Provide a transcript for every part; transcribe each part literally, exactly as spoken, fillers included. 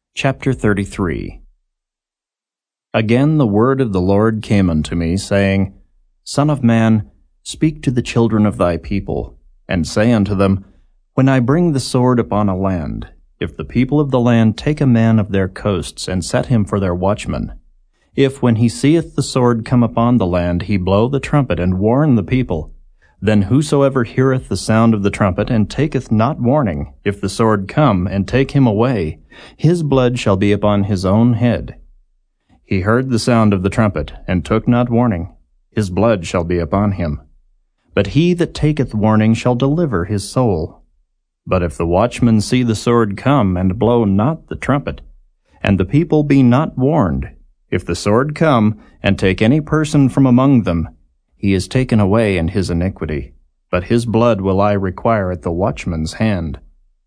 Chapter thirty-three. Again the word of the Lord came unto me, saying, Son of man, speak to the children of thy people, and say unto them, When I bring the sword upon a land, if the people of the land take a man of their coasts, and set him for their watchman, if when he seeth the sword come upon the land, he blow the trumpet, and warn the people, then whosoever heareth the sound of the trumpet, and taketh not warning, if the sword come, and take him away, his blood shall be upon his own head. He heard the sound of the trumpet, and took not warning, his blood shall be upon him. But he that taketh warning shall deliver his soul. But if the watchman see the sword come, and blow not the trumpet, and the people be not warned, if the sword come, and take any person from among them, he is taken away in his iniquity, but his blood will I require at the watchman's hand.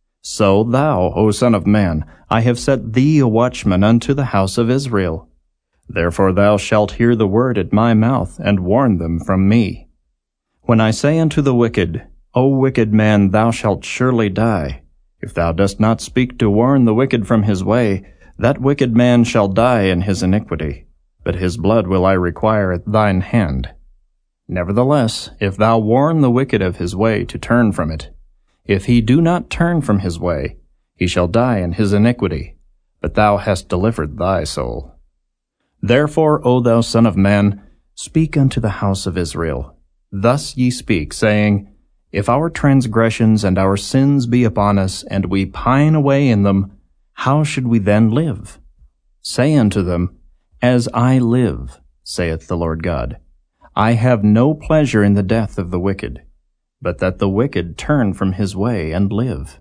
So thou, O son of man, I have set thee a watchman unto the house of Israel. Therefore thou shalt hear the word at my mouth, and warn them from me. When I say unto the wicked, O wicked man, thou shalt surely die, if thou dost not speak to warn the wicked from his way, that wicked man shall die in his iniquity, but his blood will I require at thine hand. Nevertheless, if thou warn the wicked of his way to turn from it, if he do not turn from his way, he shall die in his iniquity, but thou hast delivered thy soul. Therefore, O thou son of man, speak unto the house of Israel. Thus ye speak, saying, If our transgressions and our sins be upon us, and we pine away in them, how should we then live? Say unto them, As I live, saith the Lord God, I have no pleasure in the death of the wicked, but that the wicked turn from his way and live.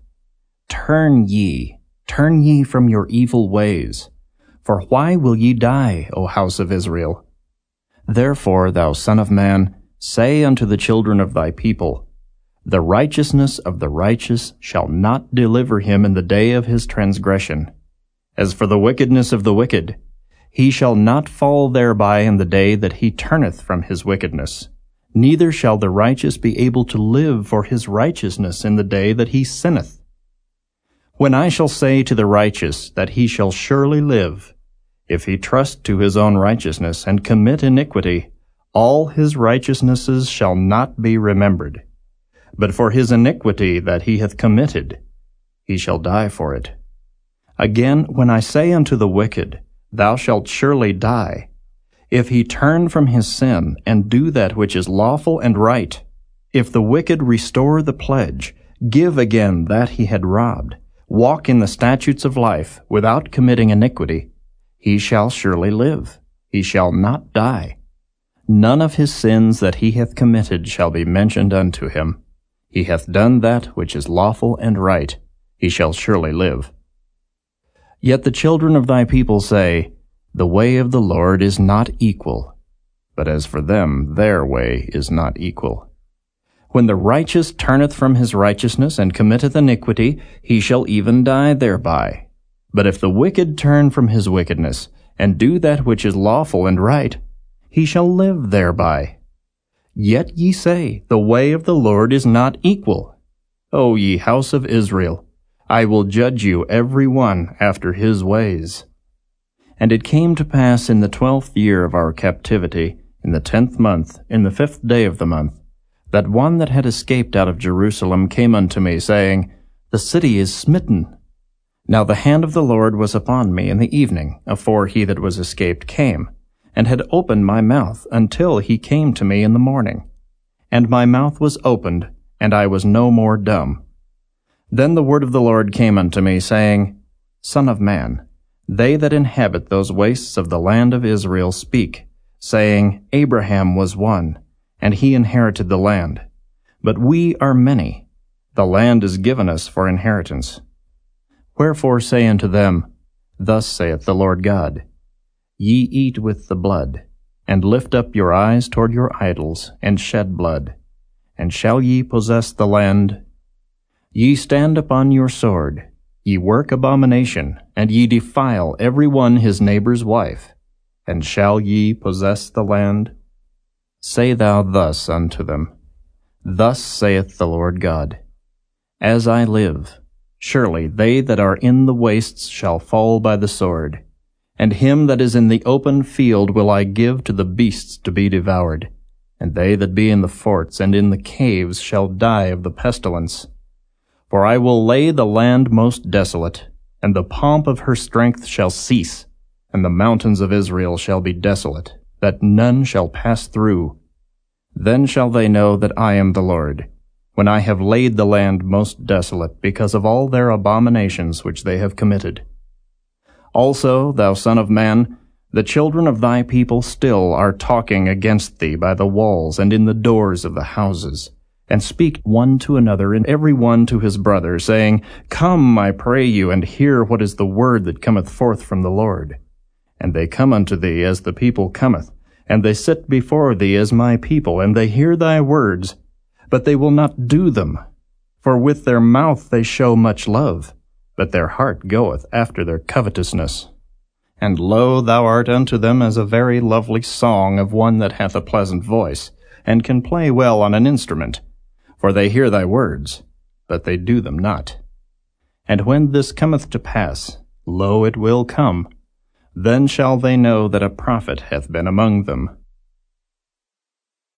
Turn ye, turn ye from your evil ways. For why will ye die, O house of Israel? Therefore, thou son of man, say unto the children of thy people, The righteousness of the righteous shall not deliver him in the day of his transgression. As for the wickedness of the wicked, he shall not fall thereby in the day that he turneth from his wickedness. Neither shall the righteous be able to live for his righteousness in the day that he sinneth. When I shall say to the righteous that he shall surely live, if he trust to his own righteousness and commit iniquity, all his righteousnesses shall not be remembered. But for his iniquity that he hath committed, he shall die for it. Again, when I say unto the wicked, Thou shalt surely die, if he turn from his sin, and do that which is lawful and right, if the wicked restore the pledge, give again that he had robbed, walk in the statutes of life, without committing iniquity, he shall surely live, he shall not die. None of his sins that he hath committed shall be mentioned unto him. He hath done that which is lawful and right, he shall surely live. Yet the children of thy people say, The way of the Lord is not equal. But as for them, their way is not equal. When the righteous turneth from his righteousness, and committeth iniquity, he shall even die thereby. But if the wicked turn from his wickedness, and do that which is lawful and right, he shall live thereby. Yet ye say, The way of the Lord is not equal. O ye house of Israel, I will judge you every one after his ways. And it came to pass in the twelfth year of our captivity, in the tenth month, in the fifth day of the month, that one that had escaped out of Jerusalem came unto me, saying, The city is smitten. Now the hand of the Lord was upon me in the evening, afore he that was escaped came, and had opened my mouth until he came to me in the morning. And my mouth was opened, and I was no more dumb. Then the word of the Lord came unto me, saying, Son of man, they that inhabit those wastes of the land of Israel speak, saying, Abraham was one, and he inherited the land. But we are many. The land is given us for inheritance. Wherefore say unto them, Thus saith the Lord God, Ye eat with the blood, and lift up your eyes toward your idols, and shed blood. And shall ye possess the land? Ye stand upon your sword, ye work abomination, and ye defile every one his neighbor's wife. And shall ye possess the land? Say thou thus unto them, Thus saith the Lord God, As I live, Surely they that are in the wastes shall fall by the sword, and him that is in the open field will I give to the beasts to be devoured, and they that be in the forts and in the caves shall die of the pestilence. For I will lay the land most desolate, and the pomp of her strength shall cease, and the mountains of Israel shall be desolate, that none shall pass through. Then shall they know that I am the Lord, when I have laid the land most desolate, because of all their abominations which they have committed. Also, thou son of man, the children of thy people still are talking against thee by the walls and in the doors of the houses, and speak one to another, and every one to his brother, saying, Come, I pray you, and hear what is the word that cometh forth from the Lord. And they come unto thee as the people cometh, and they sit before thee as my people, and they hear thy words, but they will not do them. For with their mouth they show much love, but their heart goeth after their covetousness. And lo, thou art unto them as a very lovely song of one that hath a pleasant voice, and can play well on an instrument. For they hear thy words, but they do them not. And when this cometh to pass, lo, it will come, then shall they know that a prophet hath been among them.